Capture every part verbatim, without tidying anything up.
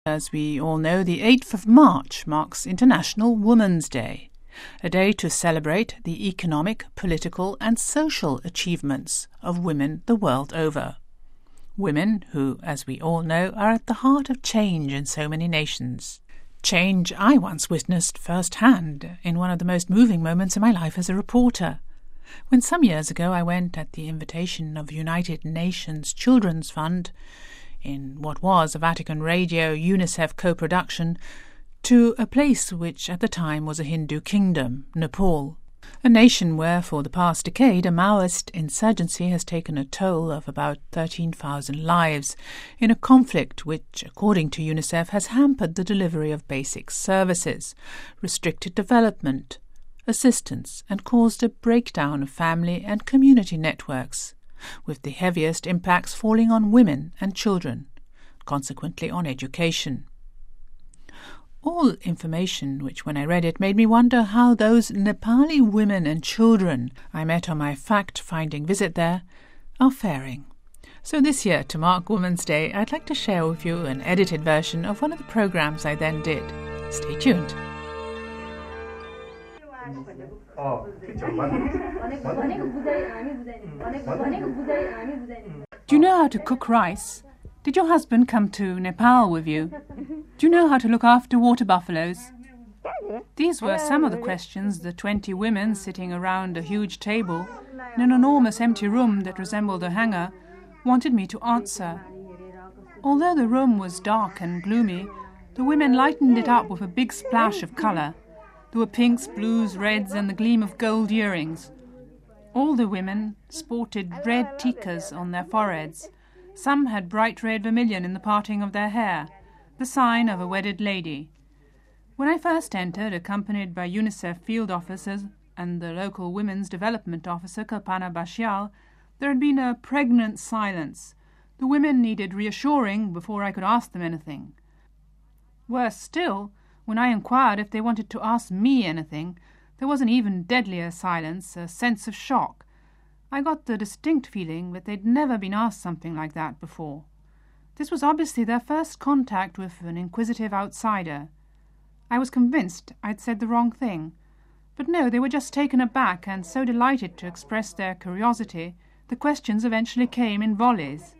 As we all know, the eighth of March marks International Women's Day, a day to celebrate the economic, political and social achievements of women the world over. Women who, as we all know, are at the heart of change in so many nations. Change I once witnessed firsthand in one of the most moving moments in my life as a reporter. When some years ago I went at the invitation of United Nations Children's Fund, in what was a Vatican Radio UNICEF co-production, to a place which at the time was a Hindu kingdom, Nepal, a nation where for the past decade a Maoist insurgency has taken a toll of about thirteen thousand lives in a conflict which, according to UNICEF, has hampered the delivery of basic services, restricted development, assistance, and caused a breakdown of family and community networks, with the heaviest impacts falling on women and children, consequently on education. All information which, when I read it, made me wonder how those Nepali women and children I met on my fact-finding visit there are faring. So this year, to mark Women's Day, I'd like to share with you an edited version of one of the programs I then did. Stay tuned. Do you know how to cook rice? Did your husband come to Nepal with you? Do you know how to look after water buffaloes? These were some of the questions the twenty women sitting around a huge table in an enormous empty room that resembled a hangar wanted me to answer. Although the room was dark and gloomy, the women lightened it up with a big splash of colour. There were pinks, blues, reds, and the gleam of gold earrings. All the women sported red tikas on their foreheads. Some had bright red vermilion in the parting of their hair, the sign of a wedded lady. When I first entered, accompanied by UNICEF field officers and the local women's development officer, Kalpana Bashial, there had been a pregnant silence. The women needed reassuring before I could ask them anything. Worse still, when I inquired if they wanted to ask me anything, there was an even deadlier silence, a sense of shock. I got the distinct feeling that they'd never been asked something like that before. This was obviously their first contact with an inquisitive outsider. I was convinced I'd said the wrong thing. But no, they were just taken aback and so delighted to express their curiosity, the questions eventually came in volleys.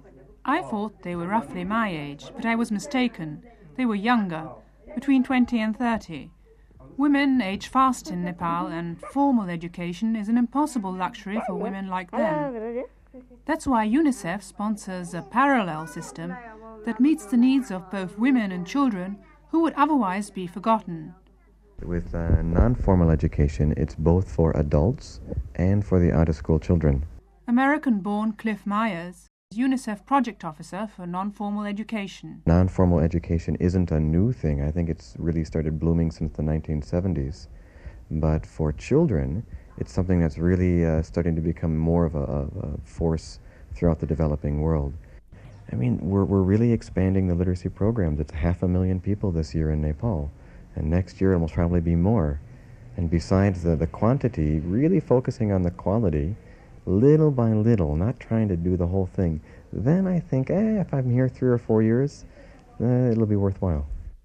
I thought they were roughly my age, but I was mistaken. They were younger, between twenty and thirty. Women age fast in Nepal, and formal education is an impossible luxury for women like them. That's why UNICEF sponsors a parallel system that meets the needs of both women and children who would otherwise be forgotten. With uh, non-formal education, it's both for adults and for the out-of-school children. American-born Cliff Myers, UNICEF project officer for non-formal education. Non-formal education isn't a new thing. I think it's really started blooming since the nineteen seventies. But for children, it's something that's really uh, starting to become more of a, a force throughout the developing world. I mean, we're we're really expanding the literacy programs. It's half a million people this year in Nepal, and next year it will probably be more. And besides the, the quantity, really focusing on the quality, little by little, not trying to do the whole thing, then I think, eh, if I'm here three or four years, eh, it'll be worthwhile.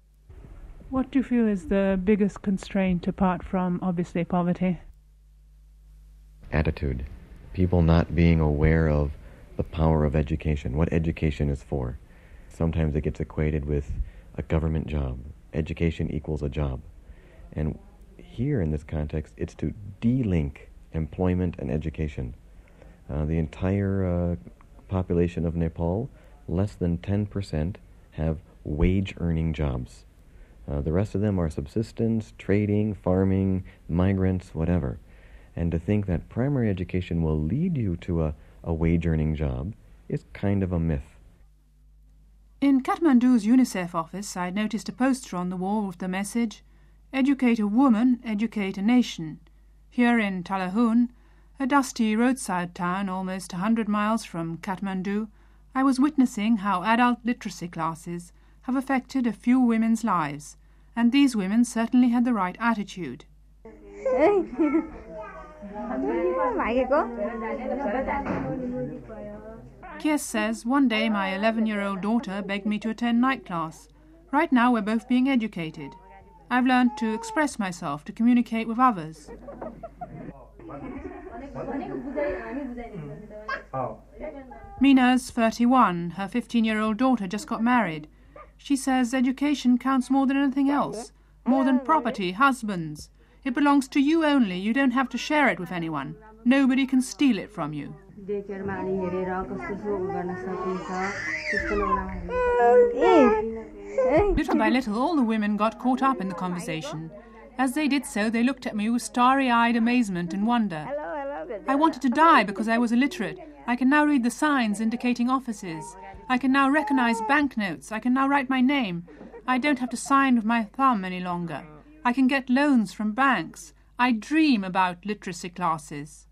What do you feel is the biggest constraint, apart from, obviously, poverty? Attitude. People not being aware of the power of education, what education is for. Sometimes it gets equated with a government job. Education equals a job. And here in this context, it's to de-link employment and education. Uh, the entire uh, population of Nepal, less than ten percent, have wage-earning jobs. Uh, the rest of them are subsistence, trading, farming, migrants, whatever. And to think that primary education will lead you to a, a wage-earning job is kind of a myth. In Kathmandu's UNICEF office, I noticed a poster on the wall with the message, "Educate a woman, educate a nation." Here in Talahun, a dusty roadside town almost a hundred miles from Kathmandu, I was witnessing how adult literacy classes have affected a few women's lives, and these women certainly had the right attitude. Kies says, one day my eleven-year-old daughter begged me to attend night class. Right now we're both being educated. I've learned to express myself, to communicate with others. Mina's thirty-one. Her fifteen-year-old daughter just got married. She says education counts more than anything else, more than property, husbands. It belongs to you only. You don't have to share it with anyone. Nobody can steal it from you. Little by little, all the women got caught up in the conversation. As they did so, they looked at me with starry-eyed amazement and wonder. I wanted to die because I was illiterate. I can now read the signs indicating offices. I can now recognize banknotes. I can now write my name. I don't have to sign with my thumb any longer. I can get loans from banks. I dream about literacy classes.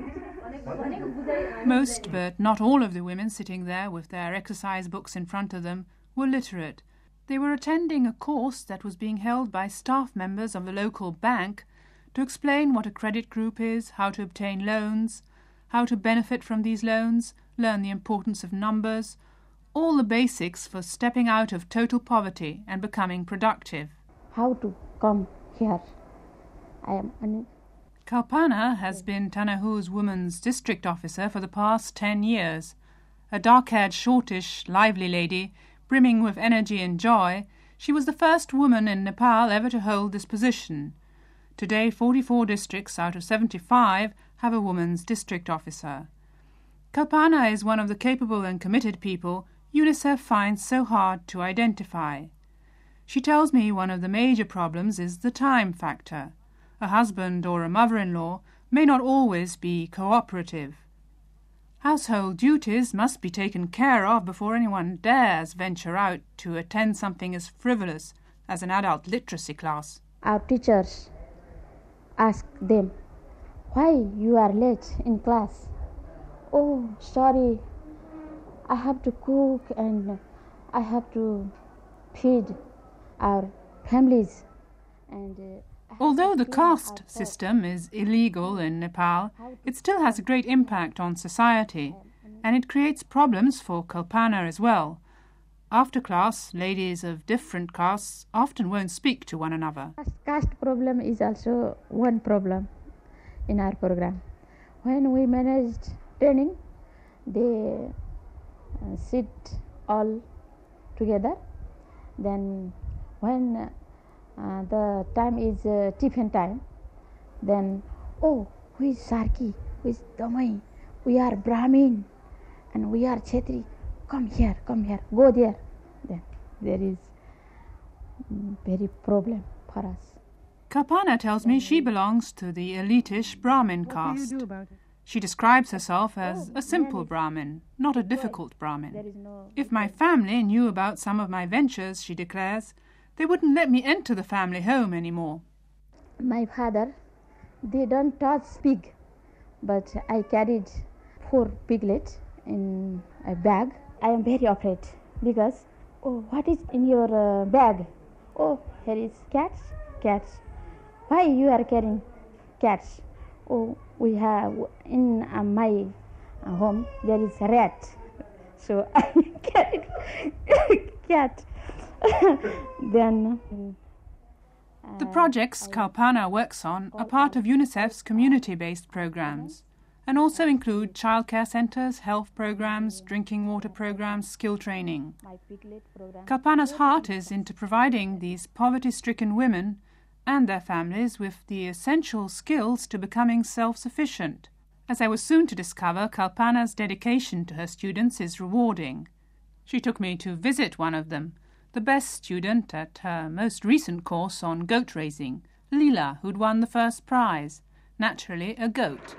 Most, but not all of the women sitting there with their exercise books in front of them were literate. They were attending a course that was being held by staff members of the local bank to explain what a credit group is, how to obtain loans, how to benefit from these loans, learn the importance of numbers, all the basics for stepping out of total poverty and becoming productive. How to come here? I am un- Kalpana has been Tanahu's women's district officer for the past ten years. A dark-haired, shortish, lively lady, brimming with energy and joy, she was the first woman in Nepal ever to hold this position. Today, forty-four districts out of seventy-five have a woman's district officer. Kalpana is one of the capable and committed people UNICEF finds so hard to identify. She tells me one of the major problems is the time factor. A husband or a mother-in-law may not always be cooperative. Household duties must be taken care of before anyone dares venture out to attend something as frivolous as an adult literacy class. Our teachers ask them, why you are late in class? Oh, sorry, I have to cook and I have to feed our families. And uh, Although the caste system is illegal in Nepal, it still has a great impact on society, and it creates problems for Kalpana as well. After class, ladies of different castes often won't speak to one another. Caste problem is also one problem in our program. When we managed training, they uh, sit all together. Then when uh, the time is uh, tiffin time, then, oh, who is Sarki, who is Damai, we are Brahmin and we are Chetri, come here, come here, go there. Then there is um, very problem for us. Kalpana tells me she belongs to the elitish Brahmin caste. She describes herself as a simple Brahmin, not a difficult Brahmin. If my family knew about some of my ventures, she declares, they wouldn't let me enter the family home anymore. My father, they don't touch pig, but I carried four piglets in a bag. I am very afraid because, oh, what is in your uh, bag? Oh, here is cats, cats. Why you are carrying cats? Oh, we have in uh, my uh, home there is a rat, so I carried cat. Then uh, the projects Kalpana works on are part of UNICEF's community-based programs and also include childcare centres, health programs, drinking water programs, skill training. Kalpana's heart is into providing these poverty-stricken women and their families with the essential skills to becoming self-sufficient. As I was soon to discover, Kalpana's dedication to her students is rewarding. She took me to visit one of them, the best student at her most recent course on goat raising, Leela, who'd won the first prize, naturally a goat.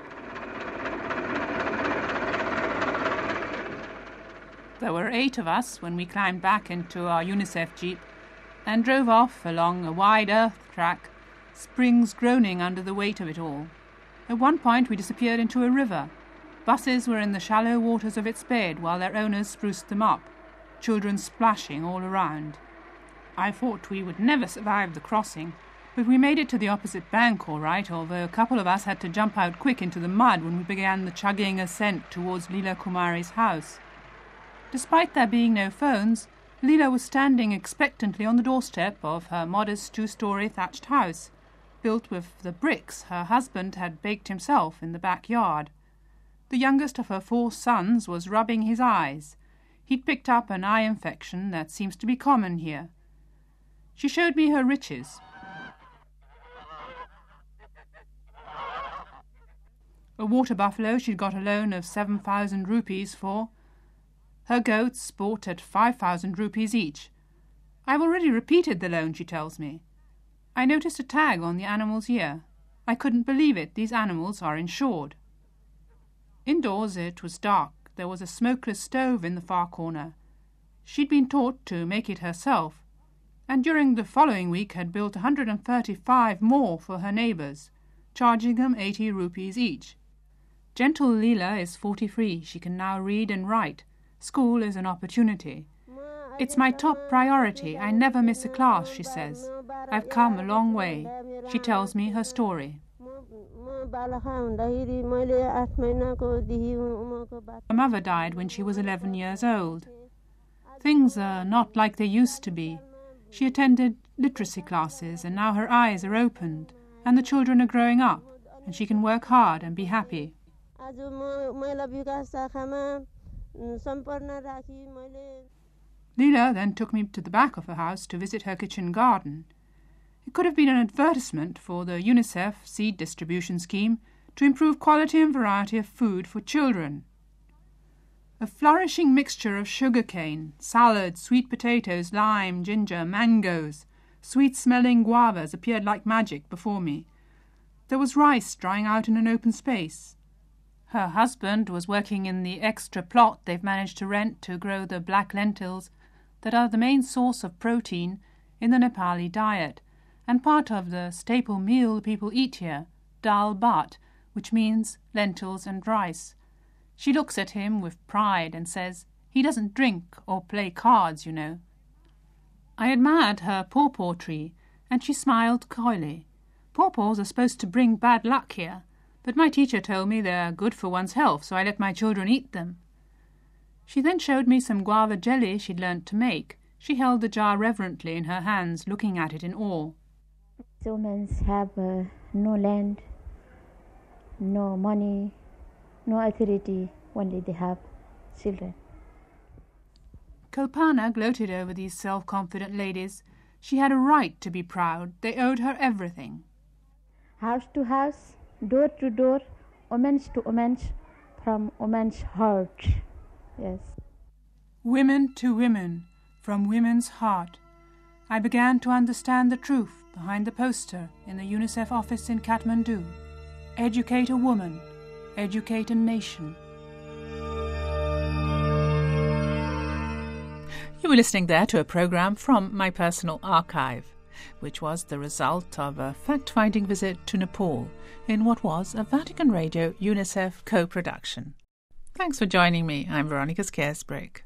There were eight of us when we climbed back into our UNICEF jeep and drove off along a wide earth track, springs groaning under the weight of it all. At one point we disappeared into a river. Buses were in the shallow waters of its bed while their owners spruced them up, children splashing all around. I thought we would never survive the crossing, but we made it to the opposite bank all right, although a couple of us had to jump out quick into the mud when we began the chugging ascent towards Leela Kumari's house. Despite there being no phones, Leela was standing expectantly on the doorstep of her modest two-storey thatched house, built with the bricks her husband had baked himself in the backyard. The youngest of her four sons was rubbing his eyes. He'd picked up an eye infection that seems to be common here. She showed me her riches. A water buffalo she'd got a loan of seven thousand rupees for. Her goats bought at five thousand rupees each. I've already repeated the loan, she tells me. I noticed a tag on the animal's ear. I couldn't believe it. These animals are insured. Indoors it was dark. There was a smokeless stove in the far corner. She'd been taught to make it herself, and during the following week had built one hundred thirty-five more for her neighbours, charging them eighty rupees each. Gentle Leela is forty-three. She can now read and write. School is an opportunity. It's my top priority. I never miss a class, she says. I've come a long way. She tells me her story. Her mother died when she was eleven years old. Things are not like they used to be. She attended literacy classes, and now her eyes are opened, and the children are growing up, and she can work hard and be happy. Leela then took me to the back of her house to visit her kitchen garden. It could have been an advertisement for the UNICEF seed distribution scheme to improve quality and variety of food for children. A flourishing mixture of sugarcane, salad, sweet potatoes, lime, ginger, mangoes, sweet-smelling guavas appeared like magic before me. There was rice drying out in an open space. Her husband was working in the extra plot they've managed to rent to grow the black lentils that are the main source of protein in the Nepali diet, and part of the staple meal people eat here, dal bhat, which means lentils and rice. She looks at him with pride and says, "He doesn't drink or play cards, you know." I admired her pawpaw tree, and she smiled coyly. Pawpaws are supposed to bring bad luck here, but my teacher told me they're good for one's health, so I let my children eat them. She then showed me some guava jelly she'd learnt to make. She held the jar reverently in her hands, looking at it in awe. Humans have uh, no land, no money, no authority, only they have children. Kalpana gloated over these self-confident ladies. She had a right to be proud. They owed her everything. House to house, door to door, omens to omens, from women's heart. Yes. Women to women, from women's heart. I began to understand the truth behind the poster in the UNICEF office in Kathmandu. Educate a woman, educate a nation. You were listening there to a programme from my personal archive, which was the result of a fact-finding visit to Nepal in what was a Vatican Radio UNICEF co-production. Thanks for joining me. I'm Veronica Scaresbrick.